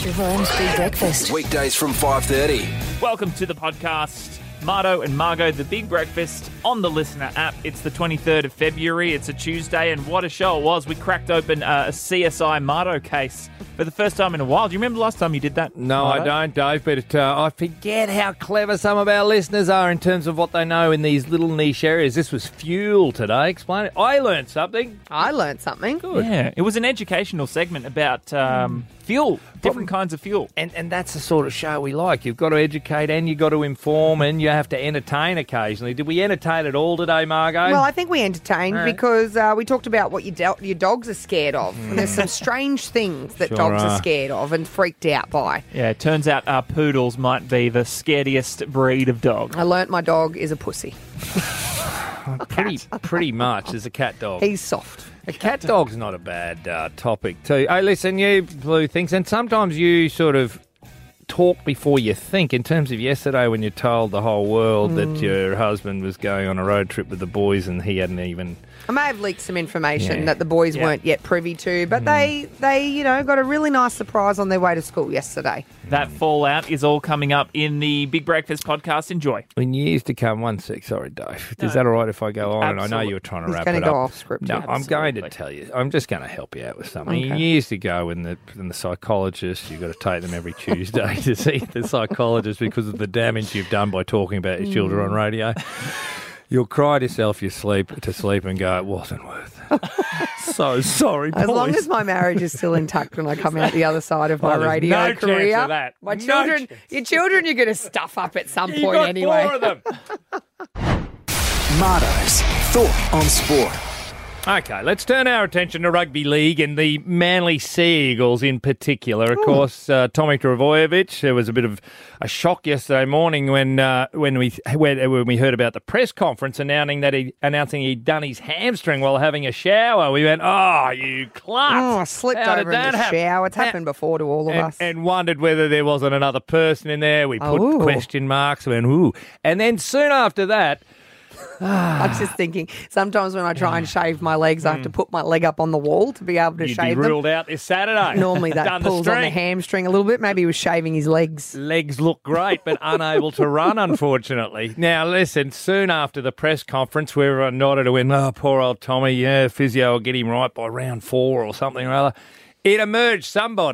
Triple M's Big Breakfast. Weekdays from 5:30. Welcome to the podcast. Marto and Margot, the Big Breakfast on the Listener app. It's the 23rd of February. It's a Tuesday, and what a show it was. We cracked open a CSI Marto case for the first time in a while. Do you remember the last time you did that? No, Marto? I don't, Dave, but I forget how clever some of our listeners are in terms of what they know in these little niche areas. This was fuel today. Explain it. I learned something. I learned something. Good. Yeah, it was an educational segment about fuel, different kinds of fuel. And that's the sort of show we like. You've got to educate and you've got to inform and you have to entertain occasionally. Did we entertain at all today, Margot? Well, I think we entertained All right. because we talked about what your dogs are scared of. And there's some strange things that Sure dogs are are. scared of and freaked out by. Yeah, it turns out our poodles might be the scariest breed of dog. I learnt my dog is a pussy. pretty much as a cat dog. He's soft. A cat dog's not a bad topic too. Hey, listen, you blue things, and sometimes you sort of talk before you think. In terms of yesterday when you told the whole world that your husband was going on a road trip with the boys and he hadn't even... I may have leaked some information Yeah. that the boys Yeah. weren't yet privy to, but they got a really nice surprise on their way to school yesterday. That fallout is all coming up in the Big Breakfast podcast. Enjoy. In years to come, 1 sec, sorry, Dave. Is that all right if I go on? And I know you were trying to He's wrap gonna it go up. off script. No, I'm going to Absolutely. tell you. I'm just going to help you out with something. Okay. Years ago, when the psychologist, you've got to take them every Tuesday to see the psychologist because of the damage you've done by talking about your children on radio. You'll cry yourself to sleep and go, it wasn't worth it. So sorry, boys. As long as my marriage is still intact when I come out the other side of my Oh, there's radio no chance career, of that. my No children, chance. your children, you're going to stuff up at some You've point got anyway. 4 of them. Marto's Thought on Sport. Okay, let's turn our attention to rugby league and the Manly Sea Eagles in particular. Of course, Tommy Trbojevic. There was a bit of a shock yesterday morning when we heard about the press conference announcing he'd done his hamstring while having a shower. We went, "Oh, you klutz!" Oh, I slipped How over did in that the happen? shower. It's happened before to all of us. And wondered whether there wasn't another person in there. We put Oh. question marks. We went, ooh. And then soon after that, I'm just thinking, sometimes when I try and shave my legs, I have to put my leg up on the wall to be able to you'd be shave them. ruled out this Saturday. Normally that Done pulls on the string. hamstring a little bit. Maybe he was shaving his legs. Legs look great, but unable to run, unfortunately. Now, listen, soon after the press conference, where everyone nodded and went, oh, poor old Tommy, yeah, physio will get him right by round 4 or something or other. It emerged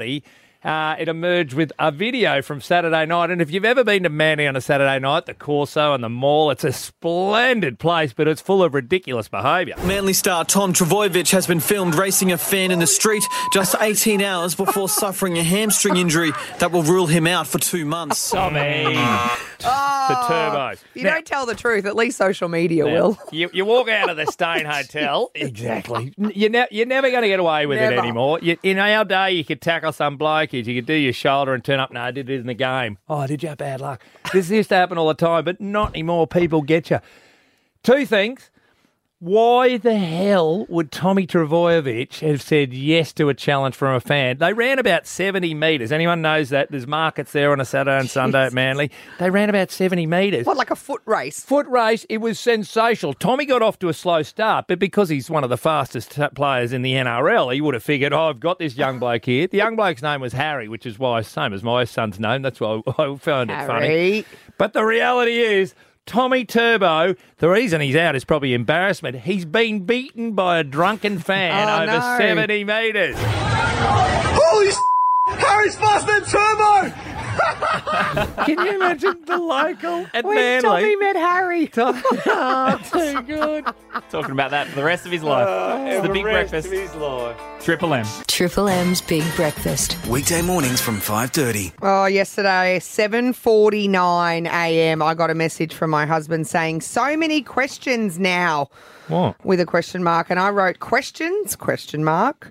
with a video from Saturday night. And if you've ever been to Manly on a Saturday night, the Corso and the Mall, it's a splendid place, but it's full of ridiculous behaviour. Manly star Tom Trbojevic has been filmed racing a fan in the street just 18 hours before suffering a hamstring injury that will rule him out for 2 months. Tommy, the turbos. If you don't tell the truth, at least social media will. You walk out of the Stain Hotel. Exactly. You're never going to get away with it Never. anymore. In our day, you could tackle some bloke, you could do your shoulder and turn up, no, I did it in the game. Oh, did you have bad luck? This used to happen all the time, but not anymore. People get you. 2 things. Why the hell would Tommy Trbojevic have said yes to a challenge from a fan? They ran about 70 metres. Anyone knows that? There's markets there on a Saturday and Sunday at Manly. They ran about 70 metres. What, like a foot race? Foot race, it was sensational. Tommy got off to a slow start, but because he's one of the fastest players in the NRL, he would have figured, oh, I've got this young bloke here. The young bloke's name was Harry, which is why, same as my son's name. That's why I found it funny. Harry. But the reality is, Tommy Turbo, the reason he's out is probably embarrassment. He's been beaten by a drunken fan Oh, over no. 70 metres. Holy Harry's faster than Turbo! Can you imagine the local at When Manly? Tommy met Harry. Too good. Talking about that for the rest of his life. It's the Big Breakfast. Triple M. Triple M's Big Breakfast. Weekday mornings from 5:30. Oh, yesterday, 7:49 a.m., I got a message from my husband saying, so many questions now, What? with a question mark. And I wrote, questions, question mark.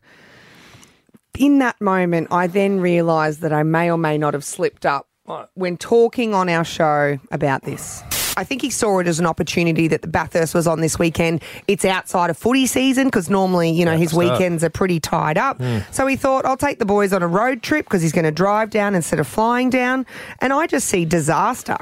In that moment, I then realised that I may or may not have slipped up when talking on our show about this. I think he saw it as an opportunity that the Bathurst was on this weekend. It's outside of footy season because normally, you know, his weekends are pretty tied up. So he thought, I'll take the boys on a road trip because he's going to drive down instead of flying down. And I just see disaster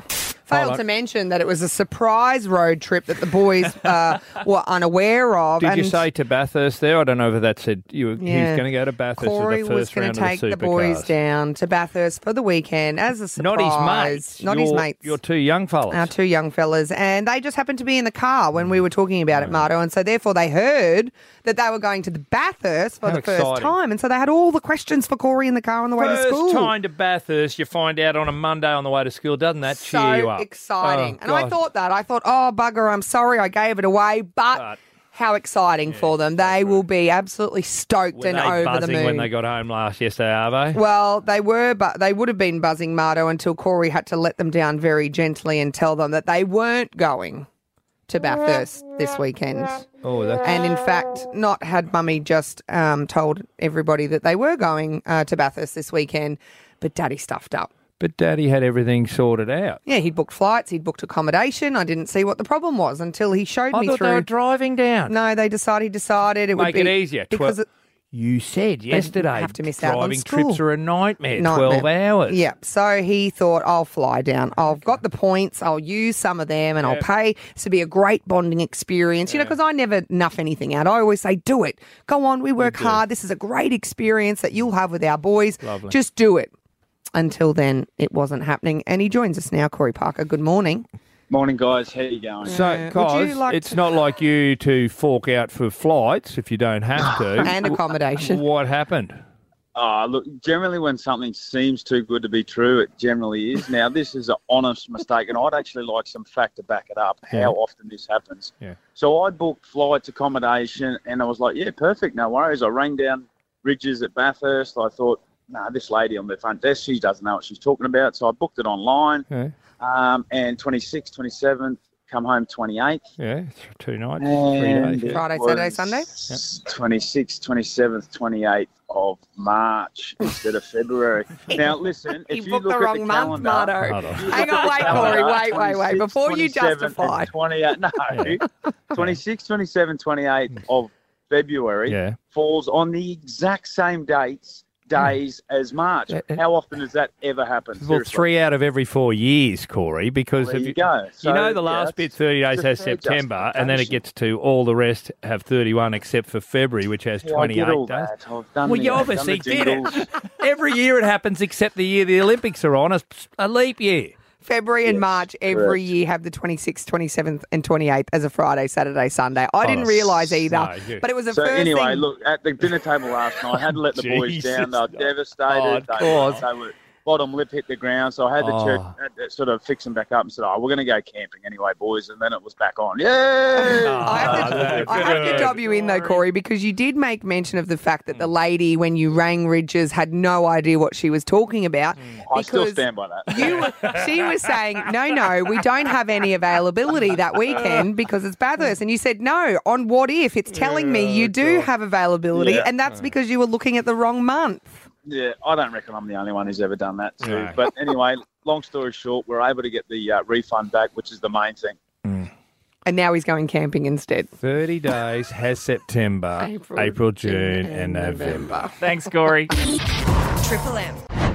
Failed on. to mention that it was a surprise road trip that the boys were unaware of. Did you and say to Bathurst there? I don't know if that said he was Yeah. going to go to Bathurst Corey for the was first going round to take of the the boys Supercars. down to Bathurst for the weekend as a surprise. Not his mates. Not his mates. Your two young fellas. Our two young fellas, and they just happened to be in the car when we were talking about it, Marto, and so therefore they heard that they were going to the Bathurst for How the first exciting. time, and so they had all the questions for Corey in the car on the way to school. First time to Bathurst, you find out on a Monday on the way to school. Doesn't that cheer you So up? exciting. Oh, And I God. thought that. I thought, oh, bugger, I'm sorry I gave it away, but how exciting for them. They will be absolutely stoked Were and they over the buzzing moon. when they got home yesterday, are they? Well, they were, but they would have been buzzing, Marto, until Corey had to let them down very gently and tell them that they weren't going to Bathurst this weekend. Oh, that's And in fact, not had Mummy just told everybody that they were going to Bathurst this weekend, but Daddy stuffed up. But Daddy had everything sorted out. Yeah, he'd booked flights, he'd booked accommodation. I didn't see what the problem was until he showed I me thought through. they were driving down. No, he decided it would Make be it easier. because You said yesterday have to miss out on driving school. trips are a nightmare. Nightmare. 12 hours. Yeah. So he thought, I'll fly down. I've got the points. I'll use some of them and I'll pay. This will be a great bonding experience, you know, because I never nuff anything out. I always say, do it. Go on. We work hard. This is a great experience that you'll have with our boys. Lovely. Just do it. Until then, it wasn't happening. And he joins us now, Corey Parker. Good morning. Morning, guys. How you going? So, Would you guys, like it's to- not like you to fork out for flights if you don't have to. And accommodation. What happened? Look, generally when something seems too good to be true, it generally is. Now, this is an honest mistake, and I'd actually like some fact to back it up, how often this happens. Yeah. So I booked flights, accommodation, and I was like, yeah, perfect, no worries. I rang down Ridges at Bathurst. I thought, this lady on the front desk, she doesn't know what she's talking about. So I booked it online, Yeah. and 26th, 27th, come home 28th. Yeah, 2 nights, 3 And days. Yeah. Friday, it Saturday, Sunday? was 26th, 27th, 28th of March instead of February. Now, listen, He if you booked look the at wrong the month, calendar... Marto. Hold on. Hang on, wait, Corey. Wait. Before you 26th, 27th, justify. and 28, no, 26, 27, 28 of February Yeah. falls on the exact same days as March. How often does that ever happen? Well, Seriously. 3 out of every 4 years, Corey, because There if you go. you So, know the yeah, last bit, it's 30 days a has fair September, and then it justification. gets to all the rest have 31 except for February, which has Yeah, I 28 get all days. that. I've done Well, the- you I've done obviously the did jingles. it. Every year it happens except the year the Olympics are on, a leap year. February and March every correct. year have the 26th, 27th and 28th as a Friday, Saturday, Sunday. I didn't realise either, no, you- but it was the So first anyway, thing. look, at the dinner table last night, I had to let the boys down. They were Jesus. devastated. Oh, of they, course. they were bottom lip hit the ground. So I had to had to sort of fix them back up and said, we're going to go camping anyway, boys. And then it was back on. Yay! I have to good. dob you in though, Corey, because you did make mention of the fact that the lady, when you rang Ridges, had no idea what she was talking about. I still because stand by that. she was saying, no, we don't have any availability that weekend because it's Bathurst. And you said, no, on What If, it's telling me you do have availability, Yeah. and that's because you were looking at the wrong month. Yeah, I don't reckon I'm the only one who's ever done that too. No. But anyway, long story short, we're able to get the refund back, which is the main thing. And now he's going camping instead. 30 days has September, April, June, and November. Thanks, Corey. Triple M.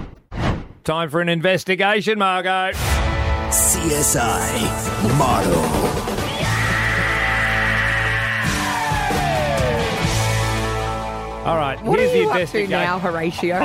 Time for an investigation, Margot. CSI Model. All right, What here's are the you up to investigation. now, Horatio?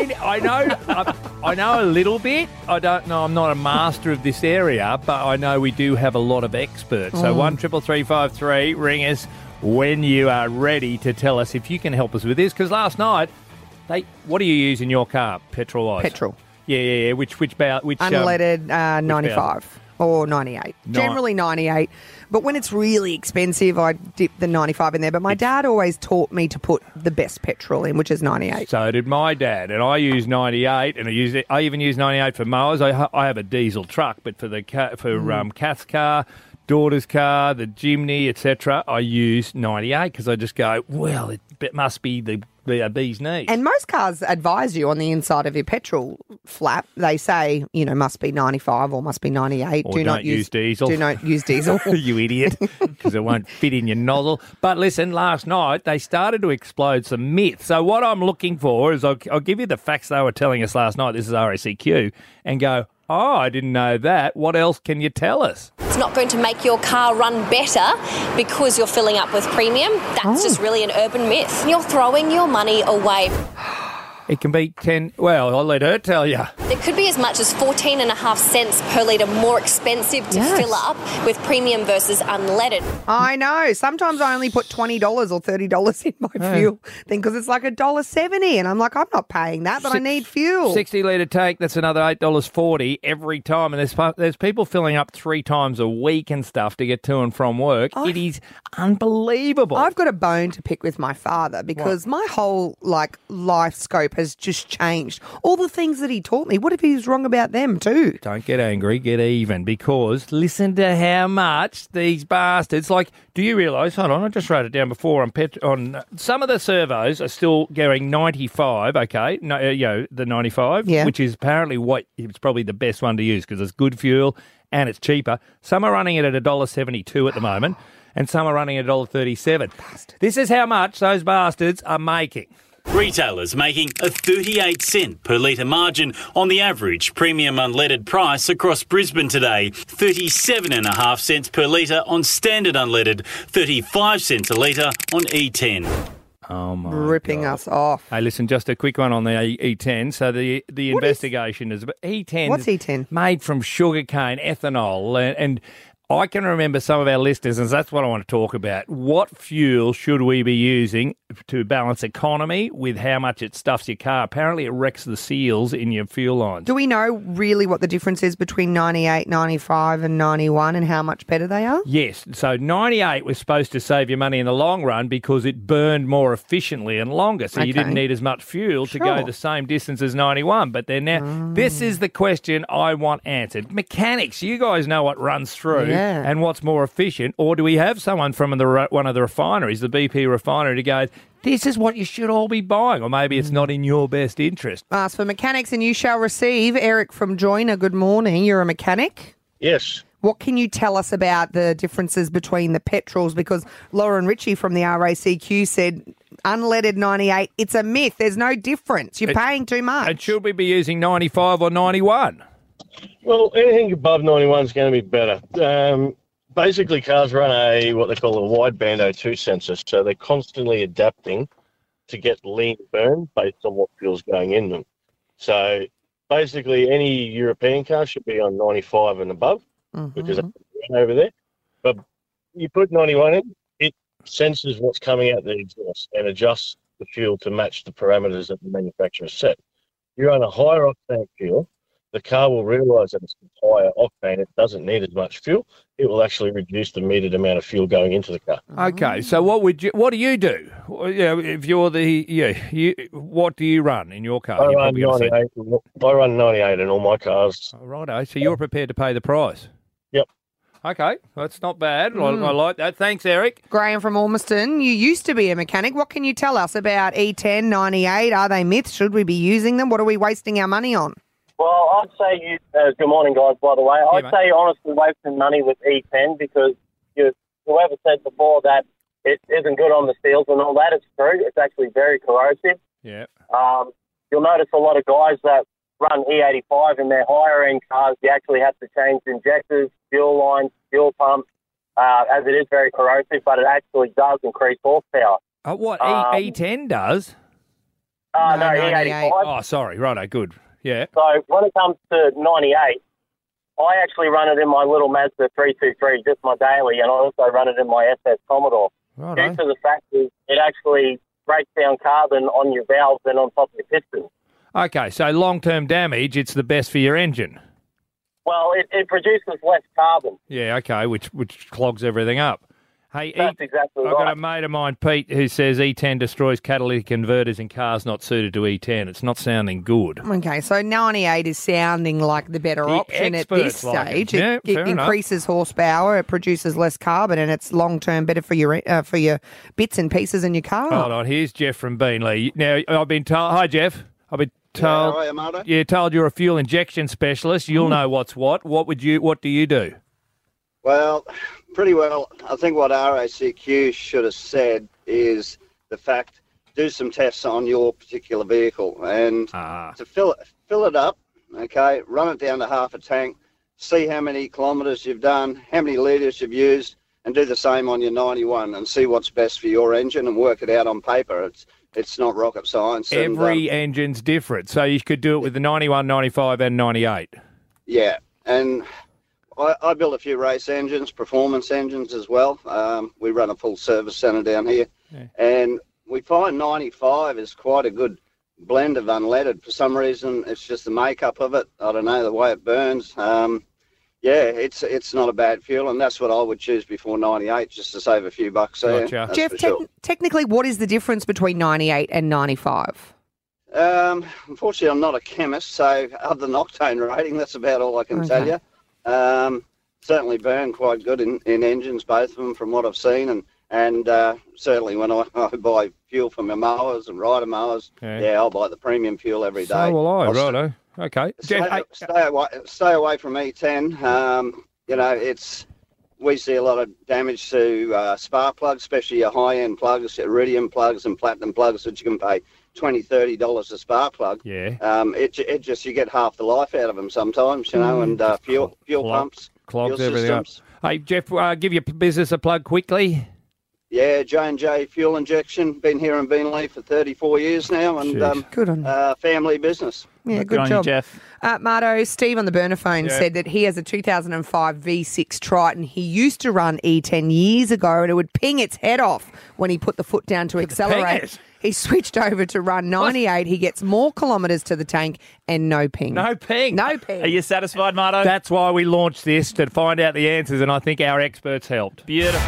I know a little bit. I don't know. I'm not a master of this area, but I know we do have a lot of experts. So 13353, ring us when you are ready to tell us if you can help us with this. Because last night, what do you use in your car, petrol-wise? Petrol. Yeah. Which Unleaded 95 or 98. Generally 98. But when it's really expensive, I dip the 95 in there. But my dad always taught me to put the best petrol in, which is 98. So did my dad, and I use 98, and I even use 98 for mowers. I have a diesel truck, but for Kath's car, daughter's car, the Jimny, etc., I use 98 because I just go, well, it must be the bee's knees. And most cars advise you on the inside of your petrol flap. They say, must be 95 or must be 98. Or don't use diesel. Do not use diesel. You idiot, because it won't fit in your nozzle. But listen, last night they started to explode some myths. So what I'm looking for is I'll give you the facts they were telling us last night. This is RACQ, and go, Oh, I didn't know that. What else can you tell us? It's not going to make your car run better because you're filling up with premium. That's just really an urban myth. You're throwing your money away. It can be 10... Well, I'll let her tell you. It could be as much as 14.5 cents per litre more expensive to fill up with premium versus unleaded. I know. Sometimes I only put $20 or $30 in my fuel thing because it's like $1.70 and I'm like, I'm not paying that, but I need fuel. 60-litre tank, that's another $8.40 every time. And there's people filling up 3 times a week and stuff to get to and from work. It is unbelievable. I've got a bone to pick with my father because my whole life scope has just changed. All the things that he taught me, what if he was wrong about them too? Don't get angry, get even, because listen to how much these bastards, do you realise, hold on, I just wrote it down before, on some of the servos are still going 95, okay, the 95, which is apparently it's probably the best one to use because it's good fuel and it's cheaper. Some are running it at $1.72 at the moment and some are running at $1.37. This is how much those bastards are making. Retailers making a 38 cent per litre margin on the average premium unleaded price across Brisbane today. 37.5 cents per litre on standard unleaded, 35 cents a litre on E10. Oh my Ripping God. us off. Hey, listen, just a quick one on the E10. So the investigation is E10. What's E10? Made from sugarcane, ethanol, and I can remember some of our listeners, and that's what I want to talk about. What fuel should we be using to balance economy with how much it stuffs your car? Apparently it wrecks the seals in your fuel lines. Do we know really what the difference is between 98, 95 and 91 and how much better they are? Yes. So 98 was supposed to save you money in the long run because it burned more efficiently and longer, so you didn't need as much fuel to go the same distance as 91. But then now, this is the question I want answered. Mechanics, you guys know what runs through. And what's more efficient, or do we have someone from one of the refineries, the BP refinery, to go, this is what you should all be buying, or maybe it's not in your best interest? Ask for mechanics and you shall receive. Eric from Joiner, good morning. You're a mechanic? Yes. What can you tell us about the differences between the petrols? Because Lauren Ritchie from the RACQ said unleaded 98, it's a myth. There's no difference. You're paying too much. And should we be using 95 or 91? Well, anything above 91 is going to be better. Basically, cars run what they call a wideband O2 sensor, so they're constantly adapting to get lean burn based on what fuel's going in them. So basically, any European car should be on 95 and above because that's over there. But you put 91 in, it senses what's coming out the exhaust and adjusts the fuel to match the parameters that the manufacturer set. You're on a higher octane fuel. The car will realise that it's higher octane. It doesn't need as much fuel. It will actually reduce the needed amount of fuel going into the car. Okay, so what do you do? If you're what do you run in your car? I run 98 in all my cars. Oh, righto. So you're prepared to pay the price? Yep. Okay, that's not bad. I like that. Thanks, Eric. Graham from Ormiston, you used to be a mechanic. What can you tell us about E10, 98? Are they myths? Should we be using them? What are we wasting our money on? Well, I'd say good morning, guys, by the way. I'd say honestly wasting money with E10 because whoever said before that it isn't good on the seals and all that, it's true. It's actually very corrosive. Yeah. You'll notice a lot of guys that run E85 in their higher-end cars, you actually have to change injectors, fuel lines, fuel pumps, as it is very corrosive, but it actually does increase horsepower. What, E10 does? No, E85. Oh, sorry. Righto, good. Yeah. So when it comes to 98, I actually run it in my little Mazda 323, just my daily, and I also run it in my SS Commodore. Righto. Due to the fact that it actually breaks down carbon on your valves and on top of your pistons. Okay, so long-term damage, it's the best for your engine. Well, it produces less carbon. Yeah, okay, which clogs everything up. Hey, That's exactly I've got right. a mate of mine, Pete, who says E10 destroys catalytic converters in cars not suited to E10. It's not sounding good. Okay, so 98 is sounding like the better option at this experts like it. stage. Yeah, It fair enough. increases horsepower, it produces less carbon, and it's long-term better for your bits and pieces in your car. Hold on, here's Jeff from Beanley. Now, I've been told... Hi, Jeff. I've been told... how are you, Marta? Yeah, told you're a fuel injection specialist. You'll know what's what. What do you do? Well, pretty well. I think what RACQ should have said is the fact, do some tests on your particular vehicle and to fill it up okay? Run it down to half a tank, see how many kilometres you've done, how many litres you've used, and do the same on your 91 and see what's best for your engine and work it out on paper. It's not rocket science. Every engine's different, so you could do it with the 91, 95 and 98. Yeah, and I built a few race engines, performance engines as well. We run a full service centre down here, and we find 95 is quite a good blend of unleaded. For some reason, it's just the makeup of it. I don't know, the way it burns. It's not a bad fuel, and that's what I would choose before 98, just to save a few bucks there. Gotcha. Jeff, technically, what is the difference between 98 and 95? Unfortunately, I'm not a chemist, so other than octane rating, that's about all I can tell you. Certainly burn quite good in engines, both of them, from what I've seen, and certainly when I buy fuel for my mowers and rider mowers, I'll buy the premium fuel every day. So will I, righto. Okay. Stay away from E10. We see a lot of damage to spark plugs, especially your high-end plugs, iridium plugs and platinum plugs that you can pay $20, $30 a spark plug. Yeah. It just, you get half the life out of them sometimes, and fuel pumps, clogs fuel everything up. systems. Hey, Jeff, give your business a plug quickly. Yeah, J&J Fuel Injection. Been here in Beenleigh for 34 years now, and good on you. Family business. Yeah, Good good on job. you, Jeff. Marto, Steve on the burner phone said that he has a 2005 V6 Triton. He used to run E10 years ago, and it would ping its head off when he put the foot down to accelerate. He switched over to run 98. He gets more kilometres to the tank and no ping. No ping. No ping. Are you satisfied, Marto? That's why we launched this, to find out the answers, and I think our experts helped. Beautiful.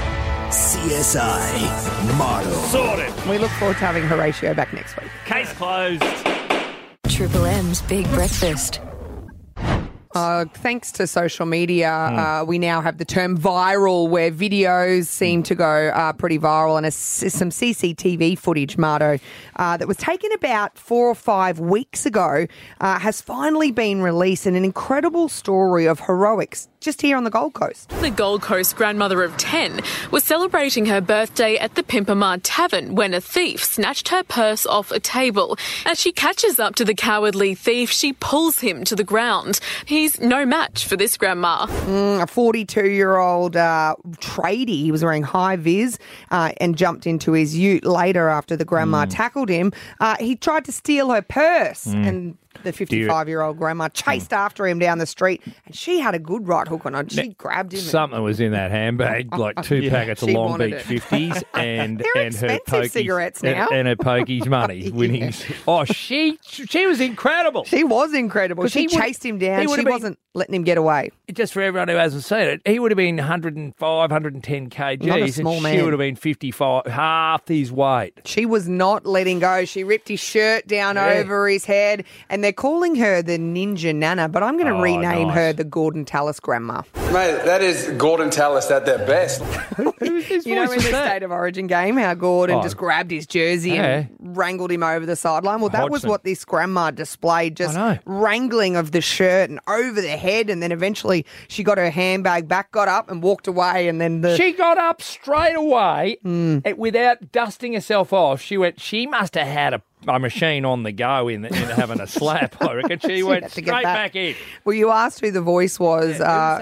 CSI Marto. Sorted. We look forward to having Horatio back next week. Case closed. Triple M's Big Breakfast. Thanks to social media, we now have the term viral, where videos seem to go pretty viral, and some CCTV footage, Marto, that was taken about 4 or 5 weeks ago has finally been released, and an incredible story of heroics just here on the Gold Coast. The Gold Coast grandmother of 10 was celebrating her birthday at the Pimpamar Tavern when a thief snatched her purse off a table. As she catches up to the cowardly thief, she pulls him to the ground. He's no match for this grandma. A 42-year-old tradie, he was wearing high vis and jumped into his ute later after the grandma tackled him. He tried to steal her purse, and the 55-year-old grandma chased after him down the street, and she had a good right hook on her. She grabbed him. Something was in that handbag, like 2 packets of She Long wanted Beach it. 50s and They're and her expensive cigarettes now. and her pokies money winning. Oh, she was incredible. She was incredible. She he would- chased him down. he would She have been- wasn't letting him get away. Just for everyone who hasn't seen it, he would have been 105, 110 kgs. Not a small and man. She would have been 55, half his weight. She was not letting go. She ripped his shirt down over his head, and they're calling her the Ninja Nana, but I'm going to rename her the Gordon Tallis Grandma. Mate, that is Gordon Tallis at their best. You know, in the State of Origin game, how Gordon just grabbed his jersey and wrangled him over the sideline? Well, that was Hodgson. what this grandma displayed, just wrangling of the shirt and over the head, and then eventually she got her handbag back, got up and walked away, and then She got up straight away without dusting herself off. She must have had a machine on the go in having a slap, I reckon. She went had to straight get back in. Well, you asked who the voice was,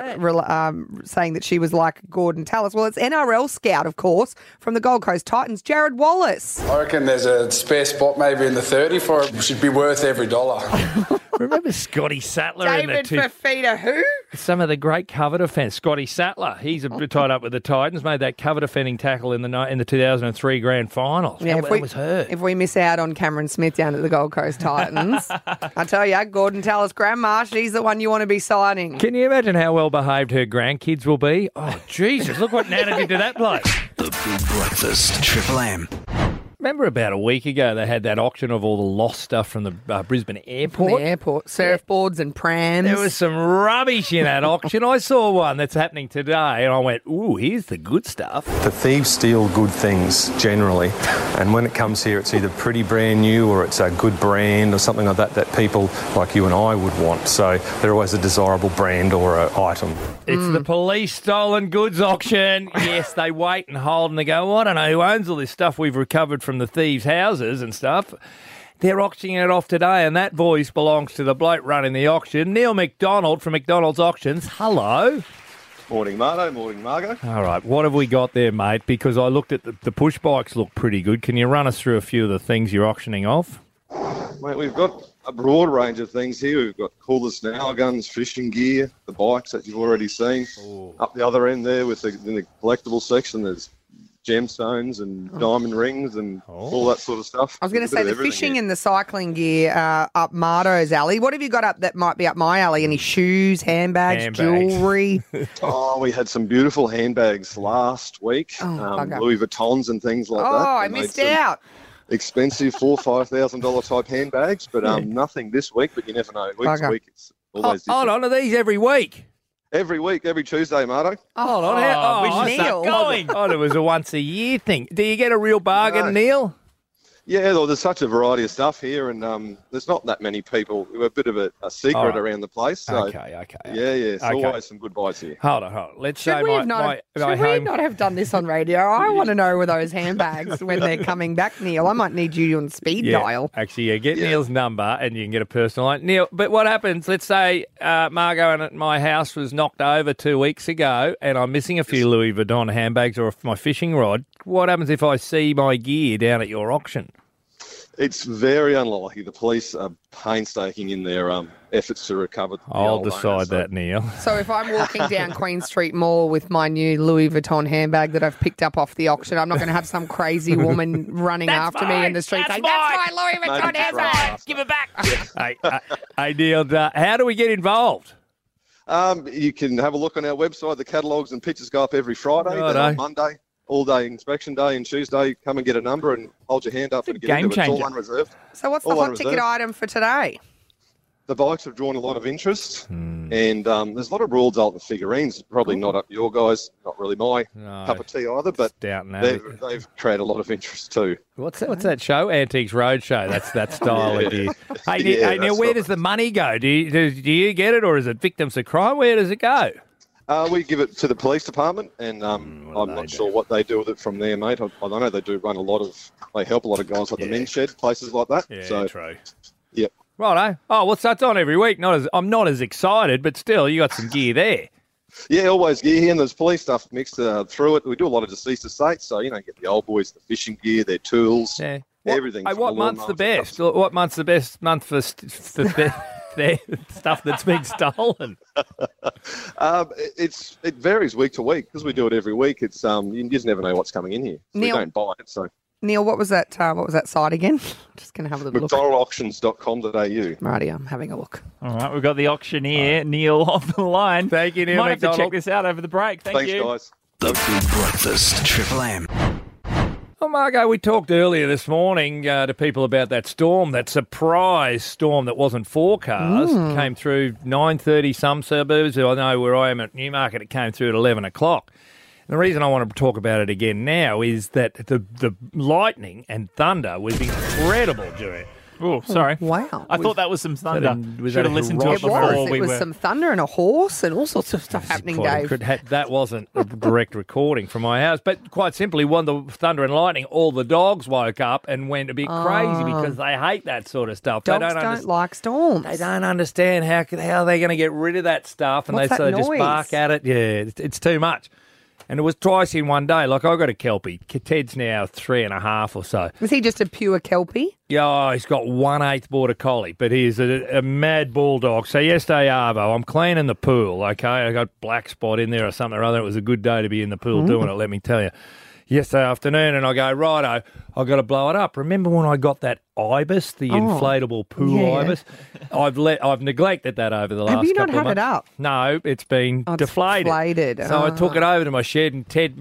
saying that she was like Gordon Tallis. Well, it's NRL scout, of course, from the Gold Coast Titans, Jared Wallace. I reckon there's a spare spot maybe in the 30 for it. Should be worth every dollar. Remember Scotty Sattler David Fafita, who? Some of the great cover defence. Scotty Sattler, he's tied up with the Titans, made that cover defending tackle in the 2003 grand final. Yeah, that was her. If we miss out on Cameron Smith down at the Gold Coast Titans, I tell you, Gordon Tallis Grandma, she's the one you want to be signing. Can you imagine how well behaved her grandkids will be? Oh, Jesus, look what Nana did to that bloke. The Big Breakfast. Triple M. Remember about a week ago they had that auction of all the lost stuff from the Brisbane airport? From the airport, surfboards and prams. There was some rubbish in that auction. I saw one that's happening today and I went, ooh, here's the good stuff. The thieves steal good things generally, and when it comes here it's either pretty brand new or it's a good brand or something like that people like you and I would want. So they're always a desirable brand or an item. It's the police stolen goods auction. Yes, they wait and hold and they go, well, I don't know who owns all this stuff we've recovered from the thieves' houses and stuff. They're auctioning it off today, and that voice belongs to the bloke running the auction, Neil McDonald from McDonald's Auctions. Hello. Morning, Marto. Morning, Margo. All right, what have we got there, mate? Because I looked at the push bikes look pretty good. Can you run us through a few of the things you're auctioning off? Mate, we've got a broad range of things here. We've got cordless nail guns, fishing gear, the bikes that you've already seen. Up the other end there in the collectible section, there's gemstones and diamond rings and all that sort of stuff. I was going to say the fishing and the cycling gear up Marto's alley. What have you got up that might be up my alley? Any shoes, handbags. Jewellery? We had some beautiful handbags last week, Louis Vuittons and things like that. Oh, I missed out. Expensive $4,000-$5,000 type handbags, but nothing this week. But you never know. Week to week, it's always different. Hold on, are these every week? Every week, every Tuesday, Marto. Hold on, Neil. It was a once-a-year thing. Do you get a real bargain, Neil? Yeah, well, there's such a variety of stuff here, and there's not that many people. We're a bit of a secret around the place. So, Okay. Yeah, it's always some good buys here. Hold on. Let's Should say we not have done this on radio? I want to know where those handbags when they're coming back, Neil. I might need you on speed dial. Actually, get Neil's number and you can get a personal line. Neil, but what happens, let's say Margot at my house was knocked over 2 weeks ago and I'm missing a few Louis Vuitton handbags or my fishing rod. What happens if I see my gear down at your auction? It's very unlikely. The police are painstaking in their efforts to recover. I'll decide that, Neil. So if I'm walking down Queen Street Mall with my new Louis Vuitton handbag that I've picked up off the auction, I'm not going to have some crazy woman running after me in the street saying, "That's my Louis Vuitton handbag. Give it back." Hey, Neil, how do we get involved? You can have a look on our website. The catalogues and pictures go up every Friday. Then on Monday, all-day inspection day, and Tuesday, come and get a number and hold your hand up and get into it. It's all unreserved. So what's the hot ticket item for today? The bikes have drawn a lot of interest, and there's a lot of Royal Dalton figurines. Probably not up your guys, not really my cup of tea either, but they've created a lot of interest too. What's that show? Antiques Roadshow. That's that style of gear. Hey, Neil, where does the money go? Do you get it, or is it victims of crime? Where does it go? We give it to the police department, and I'm not sure what they do with it from there, mate. I know they do run they help a lot of guys like the men's shed, places like that. Yeah, true. Yep. Righto. Oh, what's that's on every week? I'm not as excited, but still, you got some gear there. Yeah, always gear here, and there's police stuff mixed through it. We do a lot of deceased estates, so get the old boys, the fishing gear, their tools, everything. What month's the best? What month's the best month for stuff that's been stolen? It varies week to week because we do it every week. It's you just never know what's coming in here. So we don't buy it. So Neil, what was that? What was that site again? Just going to have a little look. McDonaldauctions.com.au. Righty, I'm having a look. All right, we've got the auctioneer, Neil, off the line. Thank you, Neil. Might have to check this out over the break. Thanks, guys. The Big Breakfast, Triple M. Well, Margo, we talked earlier this morning to people about that storm, that surprise storm that wasn't forecast. Came through 9:30 some suburbs. I know where I am at Newmarket, it came through at 11 o'clock. And the reason I want to talk about it again now is that the lightning and thunder was incredible during it. Oh, sorry. Wow. I thought that was some thunder. Should have listened to it before It was some thunder and a horse and all sorts of stuff happening, Dave. That wasn't a direct recording from my house. But quite simply, the thunder and lightning, all the dogs woke up and went a bit crazy because they hate that sort of stuff. Dogs don't like storms. They don't understand how they're going to get rid of that stuff. And What's they that just noise? bark at it. Yeah, it's too much. And it was twice in one day. Like, I got a Kelpie. Ted's now 3.5 or so. Was he just a pure Kelpie? Yeah, he's got 1/8 border collie, but he's a mad bulldog. So yesterday, Arvo, I'm cleaning the pool, okay? I got black spot in there or something or other. It was a good day to be in the pool doing it, let me tell you. Yesterday afternoon, and I go, righto, I've got to blow it up. Remember when I got that ibis, the inflatable pool ibis? I've neglected that over the last couple of months. Have you not had it up? No, it's been deflated. So I took it over to my shed, and Ted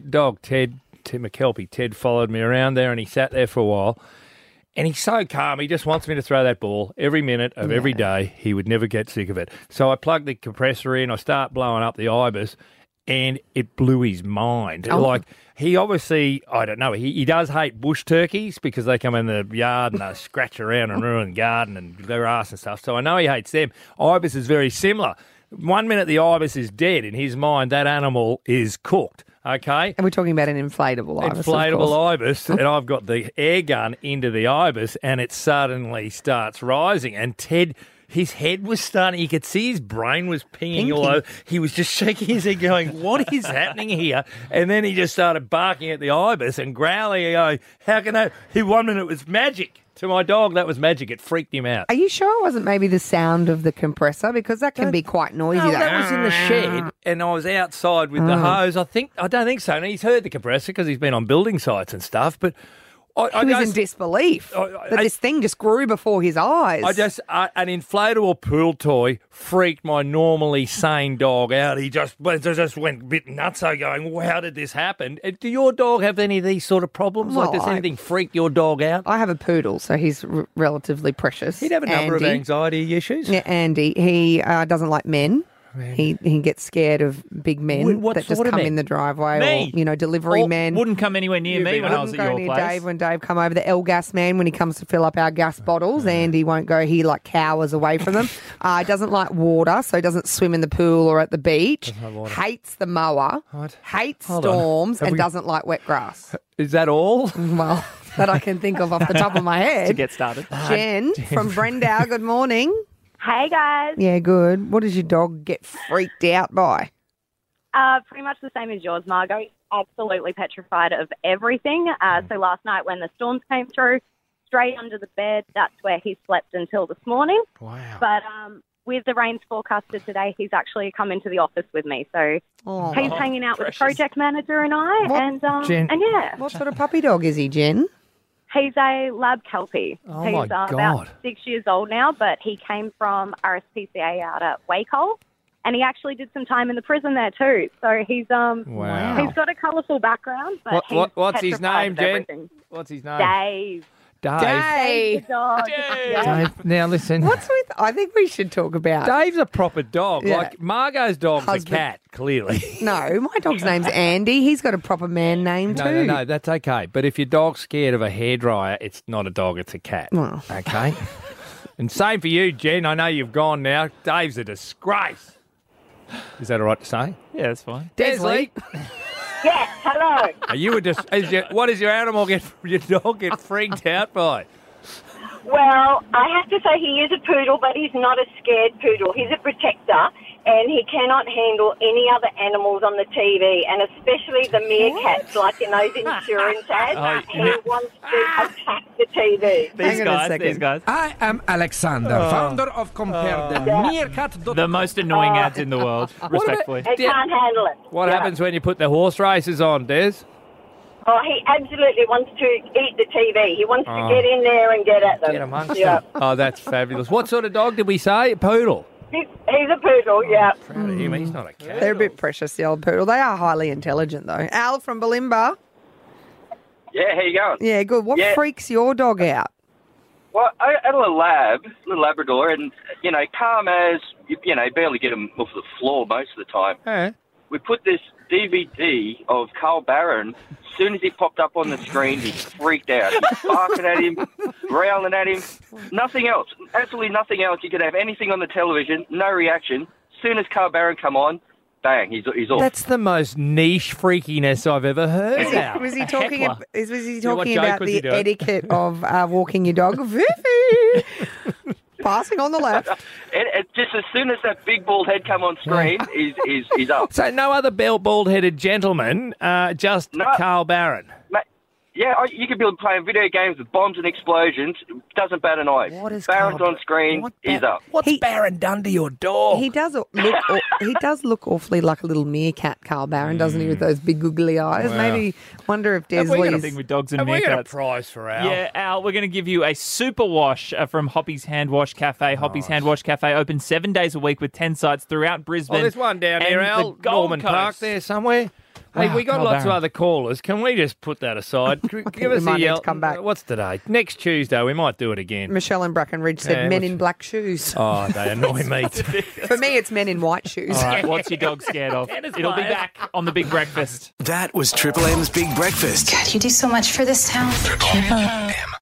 McKelpie, Ted followed me around there, and he sat there for a while. And he's so calm. He just wants me to throw that ball every minute of every day. He would never get sick of it. So I plugged the compressor in. I start blowing up the ibis, and it blew his mind. Like, he obviously, I don't know, he does hate bush turkeys because they come in the yard and they scratch around and ruin the garden and their ass and stuff. So I know he hates them. Ibis is very similar. 1 minute the ibis is dead. In his mind, that animal is cooked. Okay. And we're talking about an inflatable ibis. of Inflatable course. ibis, and I've got the air gun into the ibis, and it suddenly starts rising. And Ted, his head was starting, you could see his brain was pinging all over. He was just shaking his head going, what is happening here? And then he just started barking at the ibis and growling, going, how can that? He 1 minute it was magic. To my dog, that was magic. It freaked him out. Are you sure it wasn't maybe the sound of the compressor? Because that can be quite noisy. No, that was in the shed, and I was outside with the hose. I don't think so. No, he's heard the compressor because he's been on building sites and stuff. But He was in disbelief that this thing just grew before his eyes. An inflatable pool toy freaked my normally sane dog out. He just went a bit nutso going, well, how did this happen? Do your dog have any of these sort of problems? Well, does anything freak your dog out? I have a poodle, so he's relatively precious. He'd have a number of Andy. anxiety issues. Yeah, Andy. He doesn't like men. He gets scared of big men What that just sort of come men? in the driveway, Me? or delivery Or men. wouldn't come anywhere near me when I was at your Wouldn't go place. near Dave when Dave come over. The L-gas man when he comes to fill up our gas bottles. Andy won't go. He cowers away from them. He doesn't like water, so he doesn't swim in the pool or at the beach. Hates the mower. Hates Hold on. storms Have and we- doesn't like wet grass. Is that all? Well, that I can think of off the top of my head. To get started. Jen from Brendale, good morning. Hey, guys. Yeah, good. What does your dog get freaked out by? Pretty much the same as yours, Margot. He's absolutely petrified of everything. So last night when the storms came through, straight under the bed, that's where he slept until this morning. Wow. But with the rains forecasted today, he's actually come into the office with me. So he's hanging out with the project manager and I. Jen, and yeah. What sort of puppy dog is he, Jen? He's a lab Kelpie. Oh, He's my God. about 6 years old now, but he came from RSPCA out at Wacol, and he actually did some time in the prison there too. So he's Wow. he's got a colourful background, but What's his name, petrified of Jen? everything. What's his name? Dave. Dave. The dog. Yeah. Dave. Now listen. What's with? I think we should talk about. Dave's a proper dog. Yeah. Like Margot's dog's Husband. a cat, clearly. No, my dog's name's Andy. He's got a proper man name too. No, that's okay. But if your dog's scared of a hairdryer, it's not a dog, it's a cat. Well. Okay? And same for you, Jen. I know you've gone now. Dave's a disgrace. Is that all right to say? Yeah, that's fine. Desley, Yes, hello. are you what does your dog get freaked out by? Well, I have to say he is a poodle, but he's not a scared poodle. He's a protector, and he cannot handle any other animals on the TV, and especially the meerkats, like in those insurance ads. He wants to attack the TV. These guys. I am Alexander, founder of Compare the Meerkat. The most annoying ads in the world, respectfully. He can't handle it. What happens when you put the horse races on, Des? Oh, he absolutely wants to eat the TV. He wants Oh. to get in there and get at them. Get amongst yeah. them. Oh, that's fabulous. What sort of dog did we say? A poodle. He's a poodle, yeah. Proud of him. He's not a cat. They're a bit precious, the old poodle. They are highly intelligent, though. Al from Balimba. Yeah, how you going? Yeah, good. What freaks your dog out? Well, I had a little Labrador, and, calm as, barely get him off the floor most of the time. Hey. We put this DVD of Carl Barron. As soon as he popped up on the screen, he freaked out. He's barking at him, growling at him. Nothing else. Absolutely nothing else. You could have anything on the television, no reaction. As soon as Carl Barron come on, bang, he's off. That's the most niche freakiness I've ever heard. Al. Was he A talking? heckler. Was he Yeah, what talking joke about was he the doing? etiquette of walking your dog? Fifi! Passing on the left. And just as soon as that big bald head come on screen, he's up. So no other bald-headed gentleman, just Carl Barron. Yeah, you could be playing video games with bombs and explosions. Doesn't bat an eye. What is Barron's Carl- on screen. He's up. What's Barron done to your dog? He does look awfully like a little meerkat, Carl Barron, doesn't he, with those big googly eyes? Wow. Maybe wonder if Have we got a Desley's... thing with dogs and Have we got a meerkats? prize for Al? Yeah, Al, we're going to give you a super wash from Hoppy's Hand Wash Cafe. Hoppy's Hand Wash Cafe open 7 days a week with 10 sites throughout Brisbane. Oh, there's one down and here, the Al. Gold Norman Coast. Park there somewhere. Hey, Wow, we got Carl lots of Barron. other callers. Can we just put that aside? Give us might a need yell. to come back. What's today? Next Tuesday, we might do it again. Michelle in Brackenridge said Yeah, men what's- in black shoes. Oh, they annoy me. For me, it's men in white shoes. All right, what's your dog scared of? It'll be back on the Big Breakfast. That was Triple M's Big Breakfast. God, you do so much for this town. Triple M.